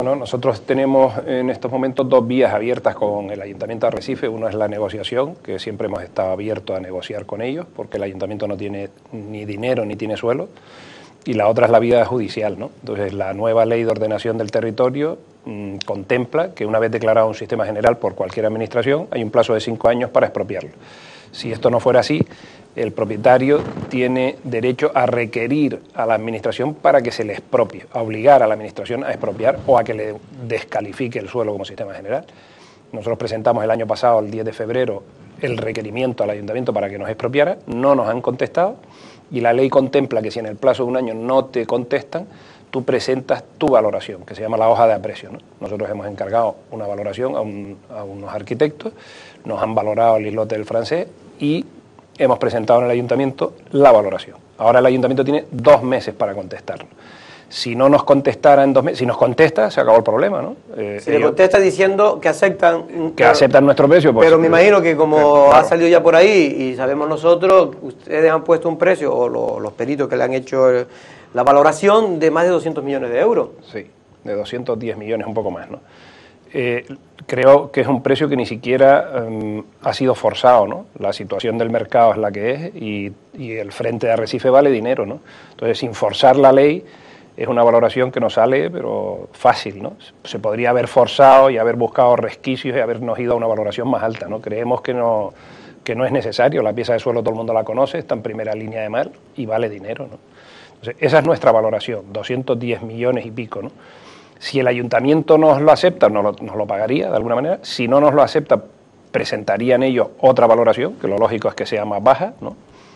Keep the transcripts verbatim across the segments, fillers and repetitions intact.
Bueno, nosotros tenemos en estos momentos dos vías abiertas con el Ayuntamiento de Arrecife. Uno es la negociación, que siempre hemos estado abiertos a negociar con ellos, porque el Ayuntamiento no tiene ni dinero ni tiene suelo. Y la otra es la vía judicial, ¿no? Entonces, la nueva ley de ordenación del territorio mmm, contempla que una vez declarado un sistema general por cualquier administración, hay un plazo de cinco años para expropiarlo. Si esto no fuera así, el propietario tiene derecho a requerir a la administración para que se le expropie, a obligar a la administración a expropiar o a que le descalifique el suelo como sistema general. Nosotros presentamos el año pasado, el diez de febrero, el requerimiento al ayuntamiento para que nos expropiara, no nos han contestado y la ley contempla que si en el plazo de un año no te contestan, tú presentas tu valoración, que se llama la hoja de aprecio, ¿no? Nosotros hemos encargado una valoración a, un, a unos arquitectos, nos han valorado el islote del Francés y hemos presentado en el ayuntamiento la valoración. Ahora el ayuntamiento tiene dos meses para contestarnos. Si no nos contestara en dos meses, si nos contesta, se acabó el problema, ¿no? Eh, si ellos, le contesta diciendo que aceptan... Que pero, aceptan nuestro precio, pues... Pero me imagino que como pero, claro. ha salido ya por ahí y sabemos nosotros, ustedes han puesto un precio, o lo, los peritos que le han hecho el, la valoración de más de doscientos millones de euros. Sí, de doscientos diez millones, un poco más, ¿no? Eh, creo que es un precio que ni siquiera um, ha sido forzado, ¿no? La situación del mercado es la que es y, y el frente de Arrecife vale dinero, ¿no? Entonces, sin forzar la ley, es una valoración que nos sale, pero fácil, ¿no? Se podría haber forzado y haber buscado resquicios y habernos ido a una valoración más alta, ¿no? Creemos que no, que no es necesario, la pieza de suelo todo el mundo la conoce, está en primera línea de mar y vale dinero, ¿no? Entonces, esa es nuestra valoración, doscientos diez millones y pico, ¿no? Si el ayuntamiento nos lo acepta, nos lo, nos lo pagaría de alguna manera. Si no nos lo acepta, presentarían ellos otra valoración, que lo lógico es que sea más baja, ¿no?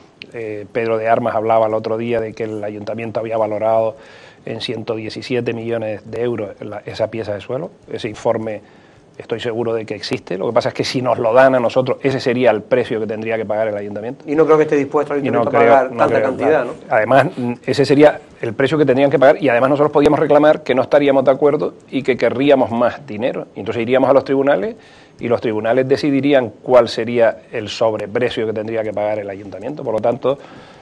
Eh, Pedro de Armas hablaba el otro día de que el ayuntamiento había valorado en ciento diecisiete millones de euros la, esa pieza de suelo. Ese informe estoy seguro de que existe. Lo que pasa es que si nos lo dan a nosotros, ese sería el precio que tendría que pagar el ayuntamiento. Y no creo que esté dispuesto el ayuntamiento no a creo, pagar no tanta creo, cantidad, claro. ¿no? Además, ese sería el precio que tendrían que pagar y además nosotros podíamos reclamar que no estaríamos de acuerdo y que querríamos más dinero. Entonces iríamos a los tribunales y los tribunales decidirían cuál sería el sobreprecio que tendría que pagar el ayuntamiento. Por lo tanto,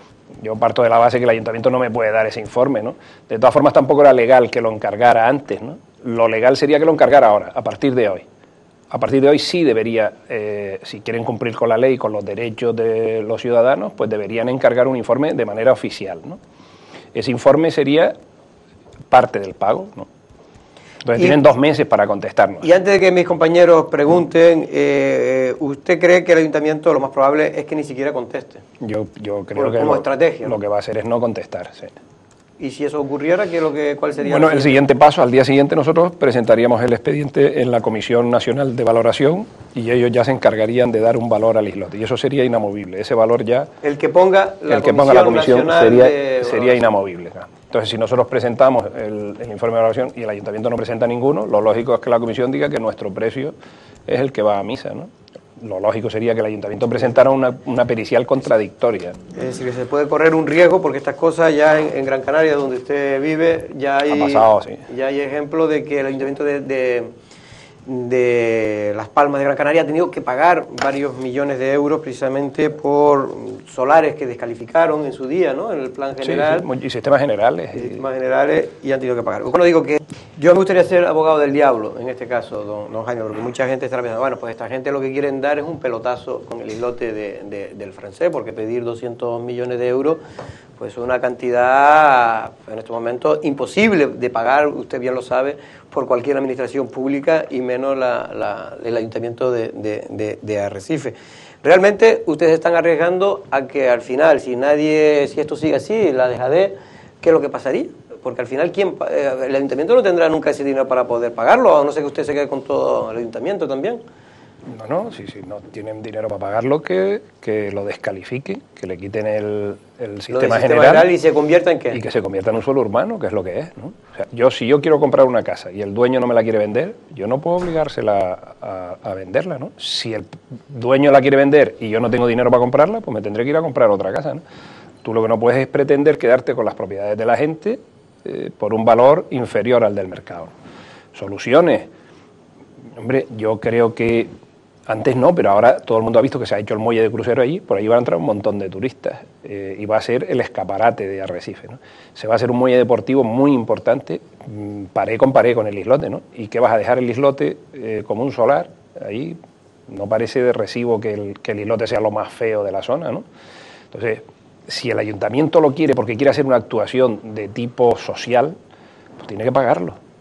yo parto de la base que el ayuntamiento no me puede dar ese informe, ¿no? De todas formas, tampoco era legal que lo encargara antes, ¿no? Lo legal sería que lo encargara ahora, a partir de hoy. A partir de hoy sí debería, eh, si quieren cumplir con la ley, con los derechos de los ciudadanos, pues deberían encargar un informe de manera oficial, ¿no? Ese informe sería parte del pago, ¿no? Entonces y, tienen dos meses para contestarnos. Y antes de que mis compañeros pregunten, eh, ¿usted cree que el ayuntamiento lo más probable es que ni siquiera conteste? Yo, yo creo Por, que como lo, estrategia, lo ¿no? que va a hacer es no contestar, sí. ¿Y si eso ocurriera, qué es lo que, cuál sería? Bueno, el siguiente paso, al día siguiente nosotros presentaríamos el expediente en la Comisión Nacional de Valoración y ellos ya se encargarían de dar un valor al islote y eso sería inamovible, ese valor ya... El que ponga la, el que comisión, ponga la comisión sería, de sería inamovible, ¿no? Entonces, si nosotros presentamos el, el informe de valoración y el ayuntamiento no presenta ninguno, lo lógico es que la comisión diga que nuestro precio es el que va a misa, ¿no? Lo lógico sería que el ayuntamiento presentara una, una pericial contradictoria. Es decir, que se puede correr un riesgo porque estas cosas ya en, en Gran Canaria, donde usted vive, ya hay, ha pasado, sí. ya hay ejemplos de que el ayuntamiento de, de, de Las Palmas de Gran Canaria ha tenido que pagar varios millones de euros precisamente por solares que descalificaron en su día, ¿no? En el plan general. Sí, sí. Y sistemas generales. Y sistemas generales y han tenido que pagar. Bueno, digo que yo me gustaría ser abogado del diablo, en este caso, don, don Jaime, porque mucha gente está pensando, bueno, pues esta gente lo que quieren dar es un pelotazo con el islote de, de, del Francés, porque pedir doscientos millones de euros, pues es una cantidad, en este momento, imposible de pagar, usted bien lo sabe, por cualquier administración pública y menos la, la, el ayuntamiento de, de, de, de Arrecife. Realmente ustedes están arriesgando a que al final, si nadie, si esto sigue así, la dejadez, ¿qué es lo que pasaría? Porque al final, ¿quién, el ayuntamiento no tendrá nunca ese dinero para poder pagarlo, a no ser que usted se quede con todo el ayuntamiento también. No, no, si, si no tienen dinero para pagarlo, que, que lo descalifiquen, que le quiten el, el sistema, sistema general, general y se convierta en qué. Y que se convierta en un suelo urbano, que es lo que es, ¿no? O sea, yo, si yo quiero comprar una casa y el dueño no me la quiere vender, yo no puedo obligársela a, a venderla, ¿no? Si el dueño la quiere vender y yo no tengo dinero para comprarla, pues me tendré que ir a comprar otra casa, ¿no? Tú lo que no puedes es pretender quedarte con las propiedades de la gente eh, por un valor inferior al del mercado. Soluciones. Hombre, yo creo que Antes no, pero ahora todo el mundo ha visto que se ha hecho el muelle de crucero allí, por ahí van a entrar un montón de turistas eh, y va a ser el escaparate de Arrecife, ¿no? Se va a hacer un muelle deportivo muy importante, mmm, paré con paré con el islote, ¿no? ¿Y qué vas a dejar el islote eh, como un solar? Ahí no parece de recibo que el, que el islote sea lo más feo de la zona, ¿no? Entonces, si el ayuntamiento lo quiere porque quiere hacer una actuación de tipo social, pues tiene que pagarlo.